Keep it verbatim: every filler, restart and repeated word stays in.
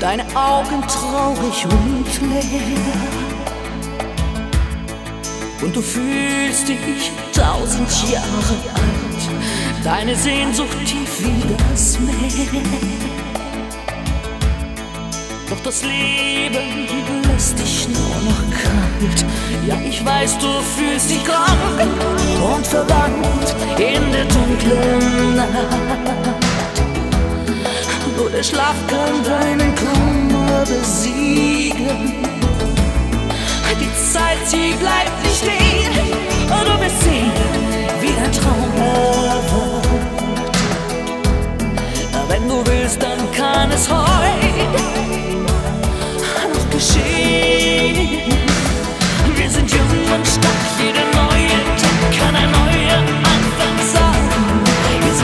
deine Augen traurig und leer. Und du fühlst dich tausend Jahre alt, deine Sehnsucht tief wie das Meer. Doch das Leben lässt dich nur noch kalt. Ja, ich weiß, du fühlst dich krank und verwandt in der dunklen Nacht. Nur der Schlaf kann deinen Kummer besiegen. Die Zeit, sie bleibt nicht stehen, und du wirst sehen, wie dein Traum erwacht. Wenn du willst, dann kann es heute noch geschehen. Wir sind jung und stark, jeder